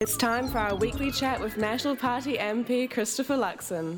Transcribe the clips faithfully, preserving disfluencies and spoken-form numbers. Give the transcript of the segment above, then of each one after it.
It's time for our weekly chat with National Party M P Christopher Luxon.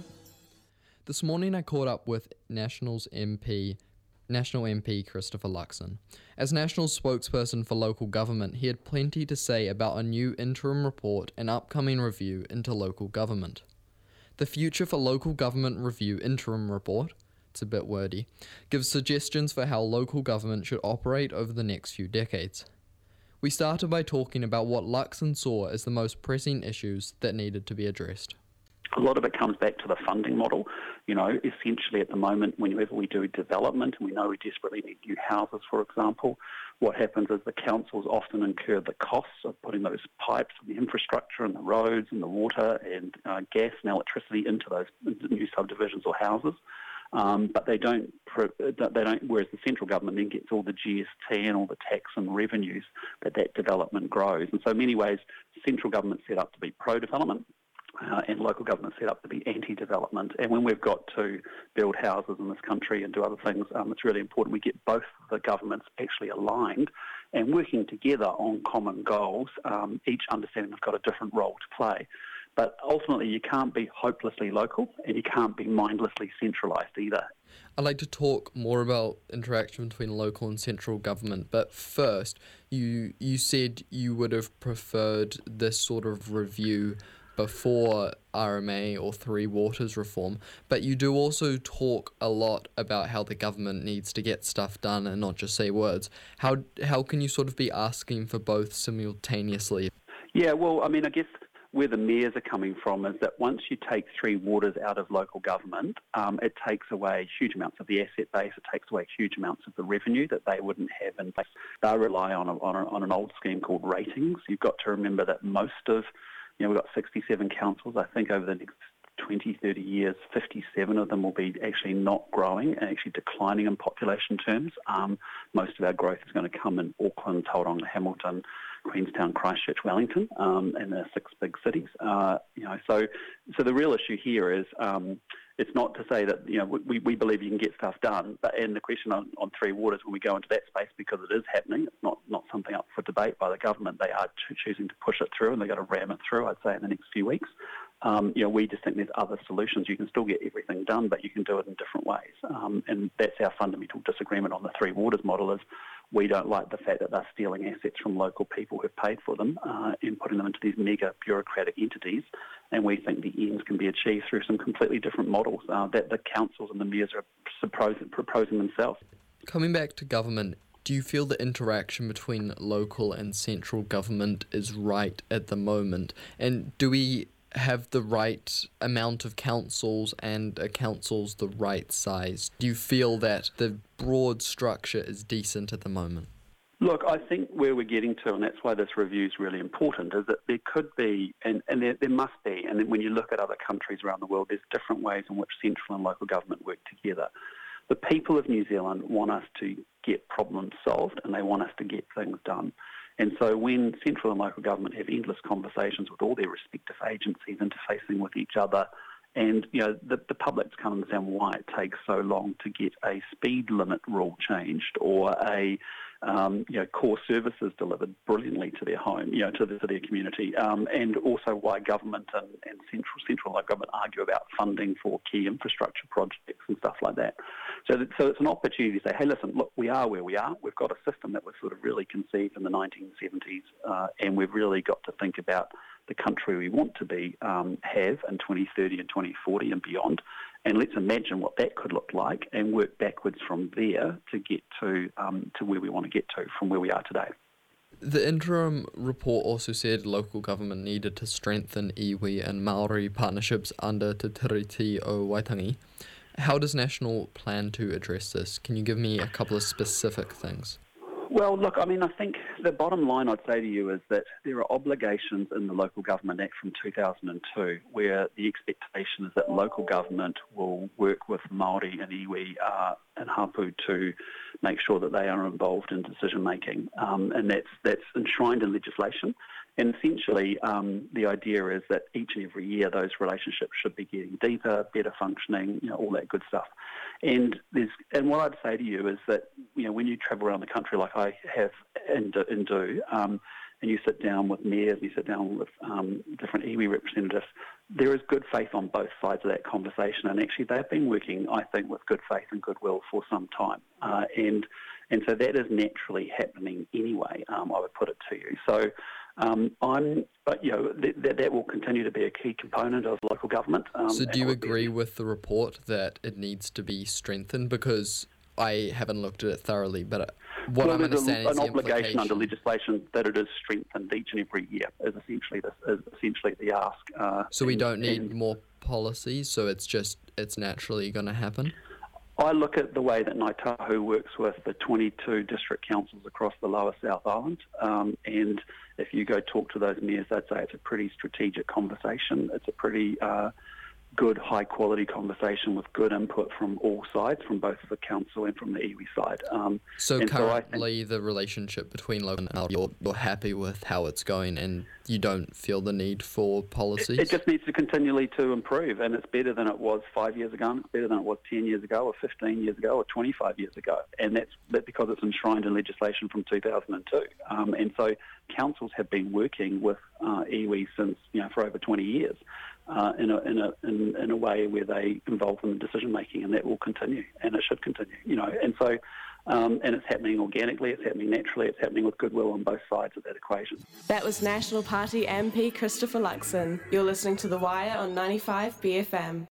This morning I caught up with Nationals M P, National M P Christopher Luxon. As Nationals spokesperson for local government, he had plenty to say about a new interim report and upcoming review into local government. The Future for Local Government Review interim report, it's a bit wordy, gives suggestions for how local government should operate over the next few decades. We started by talking about what Luxon saw as the most pressing issues that needed to be addressed. A lot of it comes back to the funding model. You know, essentially at the moment, whenever we do development, and we know we desperately need new houses, for example, what happens is the councils often incur the costs of putting those pipes and the infrastructure and the roads and the water and uh, gas and electricity into those new subdivisions or houses. Um, but they don't, they don't. Whereas the central government then gets all the G S T and all the tax and revenues that that development grows. And so, in many ways, central government set up to be pro-development, uh, and local government set up to be anti-development. And when we've got to build houses in this country and do other things, um, it's really important we get both the governments actually aligned and working together on common goals. Um, each understanding they've got a different role to play. But ultimately, you can't be hopelessly local and you can't be mindlessly centralised either. I'd like to talk more about interaction between local and central government, but first, you you said you would have preferred this sort of review before R M A or Three Waters reform, but you do also talk a lot about how the government needs to get stuff done and not just say words. How how can you sort of be asking for both simultaneously? Yeah, well, I mean, I guess where the mayors are coming from is that once you take Three Waters out of local government, um, it takes away huge amounts of the asset base, it takes away huge amounts of the revenue that they wouldn't have in place. They rely on, a, on, a, on an old scheme called ratings. You've got to remember that most of, you know, we've got sixty-seven councils. I think over the next twenty, thirty years, fifty-seven of them will be actually not growing and actually declining in population terms. Um, most of our growth is going to come in Auckland, Tauranga, Hamilton, Queenstown, Christchurch, Wellington, um, and the six big cities. Uh, you know, so so the real issue here is um, it's not to say that you know we, we believe you can get stuff done, but and the question on, on Three Waters when we go into that space because it is happening, it's not not something up for debate by the government. They are cho- choosing to push it through, and they're going to ram it through. I'd say in the next few weeks. Um, you know, we just think there's other solutions. You can still get everything done, but you can do it in different ways, um, and that's our fundamental disagreement on the Three Waters model. Is we don't like the fact that they're stealing assets from local people who've paid for them uh, and putting them into these mega bureaucratic entities. And we think the ends can be achieved through some completely different models uh, that the councils and the mayors are proposing, proposing themselves. Coming back to government, do you feel the interaction between local and central government is right at the moment? And do we have the right amount of councils and are councils the right size? Do you feel that the broad structure is decent at the moment? Look, I think where we're getting to, and that's why this review is really important, is that there could be, and, and there, there must be, and when you look at other countries around the world, there's different ways in which central and local government work together. The people of New Zealand want us to get problems solved and they want us to get things done. And so when central and local government have endless conversations with all their respective agencies interfacing with each other, and you know the, the public can't understand why it takes so long to get a speed limit rule changed or a um, you know core services delivered brilliantly to their home, you know to, the, to their community, um, and also why government and, and central central and local government argue about funding for key infrastructure projects and stuff like that. So, that, so it's an opportunity to say, hey, listen, look, we are where we are. We've got a system that was sort of really conceived in the nineteen seventies, uh, and we've really got to think about the country we want to be, um, have in twenty thirty and twenty forty and beyond. And let's imagine what that could look like and work backwards from there to get to um, to where we want to get to from where we are today. The interim report also said local government needed to strengthen iwi and Māori partnerships under Te Tiriti o Waitangi. How does National plan to address this? Can you give me a couple of specific things? Well, look, I mean, I think the bottom line I'd say to you is that there are obligations in the Local Government Act from two thousand two where the expectation is that local government will work with Māori and iwi uh, and Hapu to make sure that they are involved in decision making, um, and that's that's enshrined in legislation. And essentially, um, the idea is that each and every year those relationships should be getting deeper, better functioning, you know, all that good stuff. And there's and what I'd say to you is that you know when you travel around the country like I have and, and do, um, and you sit down with mayors, you sit down with um, different iwi representatives, there is good faith on both sides of that conversation, and actually they've been working, I think, with good faith and goodwill for some time, uh, and and so that is naturally happening anyway. Um, I would put it to you. So um, I'm, but you know, th- that that will continue to be a key component of local government. Um, so do you agree be... with the report that it needs to be strengthened? Because I haven't looked at it thoroughly, but what well, I'm there's understanding a, is an the obligation under implication. legislation that it is strengthened each and every year. Is essentially this is essentially the ask. Uh, So we and, don't need and more policies. So it's just it's naturally going to happen. I look at the way that Ngāi Tahu works with the twenty-two district councils across the lower South Island, um, and if you go talk to those mayors, they'd say it's a pretty strategic conversation. It's a pretty uh, good, high-quality conversation with good input from all sides, from both the council and from the iwi side. Um, So and currently so think, the relationship between local and you're, you're happy with how it's going and you don't feel the need for policies? It, it just needs to continually to improve, and it's better than it was five years ago, and it's better than it was ten years ago or fifteen years ago or twenty-five years ago, and that's, that's because it's enshrined in legislation from two thousand two. Um, and so councils have been working with uh, iwi since, you know, for over twenty years. Uh, in, a, in, a, in, in a way where they involve in the decision making, and that will continue, and it should continue, you know. And so, um, and it's happening organically, it's happening naturally, it's happening with goodwill on both sides of that equation. That was National Party M P Christopher Luxon. You're listening to The Wire on ninety-five B F M.